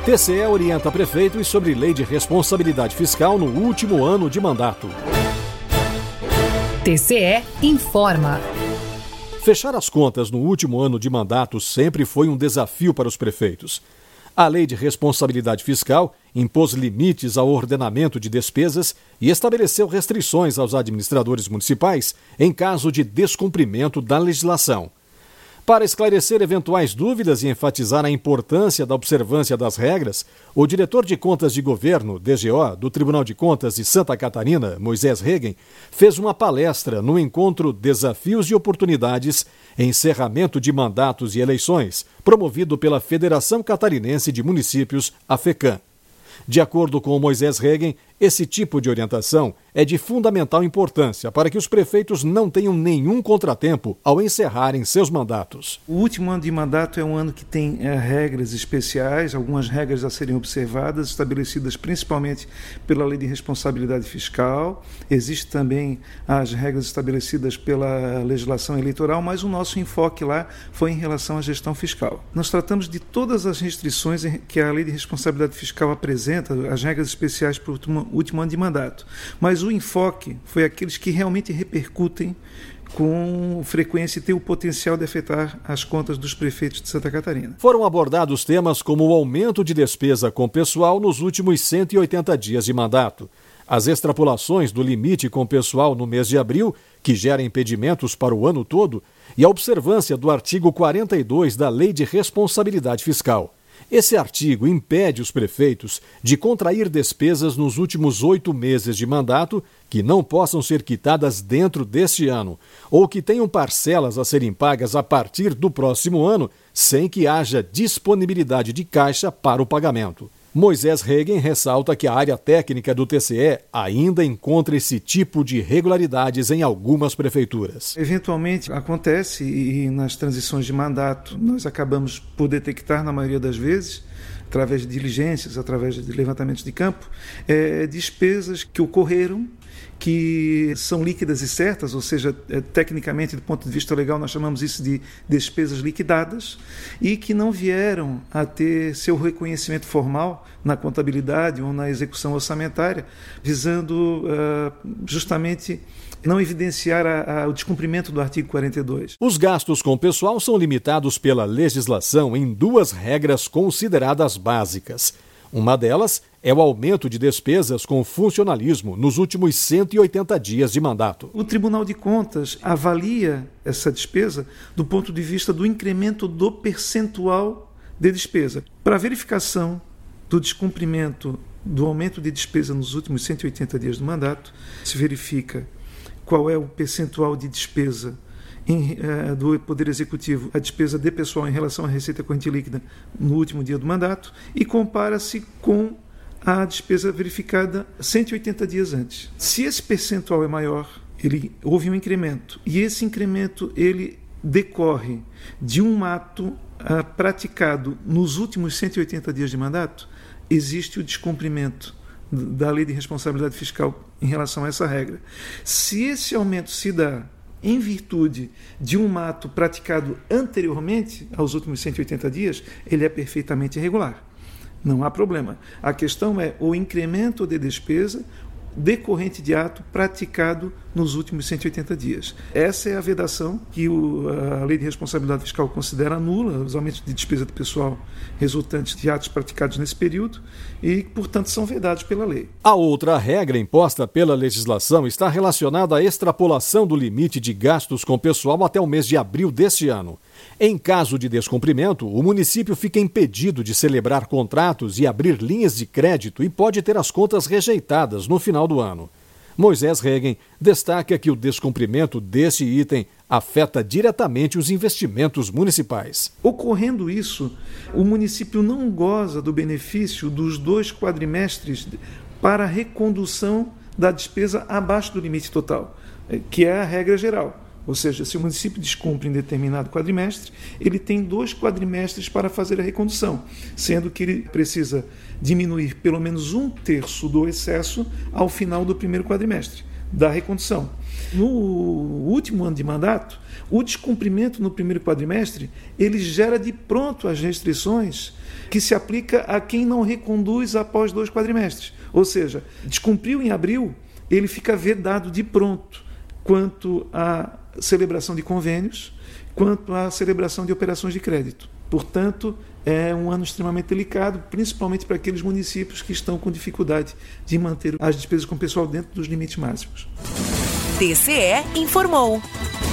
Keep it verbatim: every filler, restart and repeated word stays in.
T C E orienta prefeitos sobre lei de responsabilidade fiscal no último ano de mandato. T C E informa. Fechar as contas no último ano de mandato sempre foi um desafio para os prefeitos. A lei de responsabilidade fiscal impôs limites ao ordenamento de despesas e estabeleceu restrições aos administradores municipais em caso de descumprimento da legislação. Para esclarecer eventuais dúvidas e enfatizar a importância da observância das regras, o diretor de Contas de Governo, D G O, do Tribunal de Contas de Santa Catarina, Moisés Regen, fez uma palestra no encontro Desafios e Oportunidades, Encerramento de Mandatos e Eleições, promovido pela Federação Catarinense de Municípios, a FECAM. De acordo com Moisés Regen, esse tipo de orientação é de fundamental importância para que os prefeitos não tenham nenhum contratempo ao encerrarem seus mandatos. O último ano de mandato é um ano que tem é, regras especiais, algumas regras a serem observadas, estabelecidas principalmente pela Lei de Responsabilidade Fiscal. Existem também as regras estabelecidas pela legislação eleitoral, mas o nosso enfoque lá foi em relação à gestão fiscal. Nós tratamos de todas as restrições que a Lei de Responsabilidade Fiscal apresenta, as regras especiais para o último último ano de mandato, mas o enfoque foi aqueles que realmente repercutem com frequência e têm o potencial de afetar as contas dos prefeitos de Santa Catarina. Foram abordados temas como o aumento de despesa com pessoal nos últimos cento e oitenta dias de mandato, as extrapolações do limite com pessoal no mês de abril, que gera impedimentos para o ano todo, e a observância do artigo quarenta e dois da Lei de Responsabilidade Fiscal. Esse artigo impede os prefeitos de contrair despesas nos últimos oito meses de mandato que não possam ser quitadas dentro deste ano ou que tenham parcelas a serem pagas a partir do próximo ano sem que haja disponibilidade de caixa para o pagamento. Moisés Regen ressalta que a área técnica do T C E ainda encontra esse tipo de irregularidades em algumas prefeituras. Eventualmente acontece e nas transições de mandato nós acabamos por detectar na maioria das vezes, através de diligências, através de levantamentos de campo, é, despesas que ocorreram, que são líquidas e certas, ou seja, é, tecnicamente, do ponto de vista legal, nós chamamos isso de despesas liquidadas, e que não vieram a ter seu reconhecimento formal na contabilidade ou na execução orçamentária, visando uh, justamente não evidenciar a, a, o descumprimento do artigo quarenta e dois. Os gastos com pessoal são limitados pela legislação em duas regras consideradas básicas. Uma delas é o aumento de despesas com funcionalismo nos últimos cento e oitenta dias de mandato. O Tribunal de Contas avalia essa despesa do ponto de vista do incremento do percentual de despesa. Para a verificação do descumprimento do aumento de despesa nos últimos cento e oitenta dias do mandato, se verifica qual é o percentual de despesa Em, uh, do Poder Executivo, a despesa de pessoal em relação à receita corrente líquida no último dia do mandato e compara-se com a despesa verificada cento e oitenta dias antes. Se esse percentual é maior, ele, houve um incremento, e esse incremento ele decorre de um ato uh, praticado nos últimos cento e oitenta dias de mandato, existe o descumprimento da Lei de Responsabilidade Fiscal em relação a essa regra. Se esse aumento se dá em virtude de um ato praticado anteriormente aos últimos cento e oitenta dias, ele é perfeitamente irregular. Não há problema. A questão é o incremento de despesa decorrente de ato praticado nos últimos cento e oitenta dias. Essa é a vedação que o, a Lei de Responsabilidade Fiscal considera nula, os aumentos de despesa de pessoal resultantes de atos praticados nesse período e, portanto, são vedados pela lei. A outra regra imposta pela legislação está relacionada à extrapolação do limite de gastos com pessoal até o mês de abril deste ano. Em caso de descumprimento, o município fica impedido de celebrar contratos e abrir linhas de crédito e pode ter as contas rejeitadas no final do ano. Moisés Regen destaca que o descumprimento desse item afeta diretamente os investimentos municipais. Ocorrendo isso, o município não goza do benefício dos dois quadrimestres para a recondução da despesa abaixo do limite total, que é a regra geral. Ou seja, se o município descumpre em determinado quadrimestre, ele tem dois quadrimestres para fazer a recondução, sendo que ele precisa diminuir pelo menos um terço do excesso ao final do primeiro quadrimestre. da recondução. No último ano de mandato, o descumprimento no primeiro quadrimestre, ele gera de pronto as restrições que se aplica a quem não reconduz após dois quadrimestres. Ou seja, descumpriu em abril, ele fica vedado de pronto quanto à celebração de convênios, quanto à celebração de operações de crédito. Portanto, é um ano extremamente delicado, principalmente para aqueles municípios que estão com dificuldade de manter as despesas com o pessoal dentro dos limites máximos. T C E informou.